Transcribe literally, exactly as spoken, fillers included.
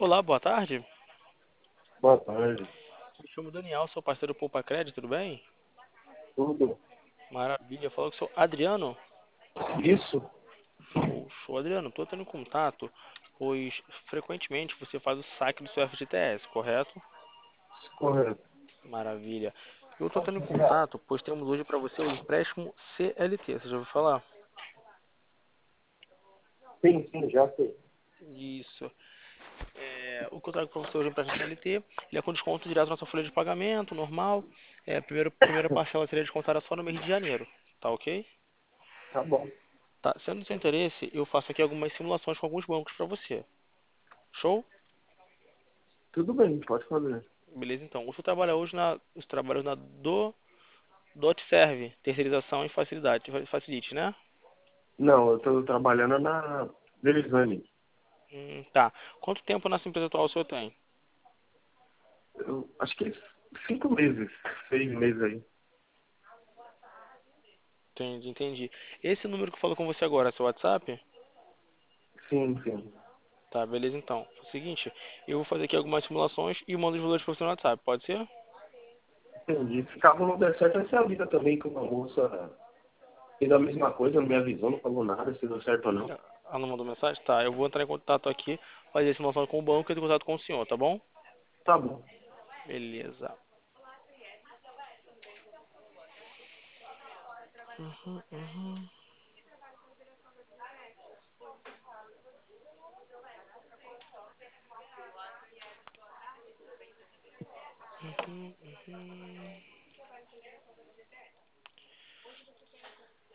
Olá, boa tarde. Boa tarde. Me chamo Daniel, sou parceiro do Poupa Crédito, tudo bem? Tudo Maravilha. Falou que sou Adriano. isso? Show, show. Adriano, estou tendo contato, pois frequentemente você faz o saque do seu F G T S, correto? Correto. Maravilha. Eu estou tendo contato, pois temos hoje para você o empréstimo C L T. Você já ouviu falar? Sim, sim, já sei. Isso. É, o que eu trago para você hoje é o empréstimo C L T. Ele é com desconto direto na sua folha de pagamento, normal. É, a primeira, primeira parcela seria descontada só no mês de janeiro. Tá ok? Tá bom. Tá, sendo do seu interesse, eu faço aqui algumas simulações com alguns bancos para você. Show? Tudo bem, pode fazer. Beleza, então. Você trabalha hoje na, os trabalhos na do DotServe, terceirização e facilidade, facilite, né? Não, eu estou trabalhando na Delisane. Hum, tá. Quanto tempo nessa empresa atual o senhor tem? Eu acho que cinco meses, seis meses aí. Entendi, entendi. Esse número que eu falo com você agora é seu WhatsApp? Sim, sim. Tá, beleza então. É o seguinte, eu vou fazer aqui algumas simulações e mando os valores para você no WhatsApp, pode ser? Entendi. Se caso não der certo, essa é a vida também que uma moça fez a mesma coisa, não me avisou, não falou nada, se deu certo ou não. Ah, não mandou mensagem? Tá, eu vou entrar em contato aqui, fazer a simulação com o banco e entrar em contato com o senhor, tá bom? Tá bom. Beleza. Uhum, uhum. Uhum, uhum.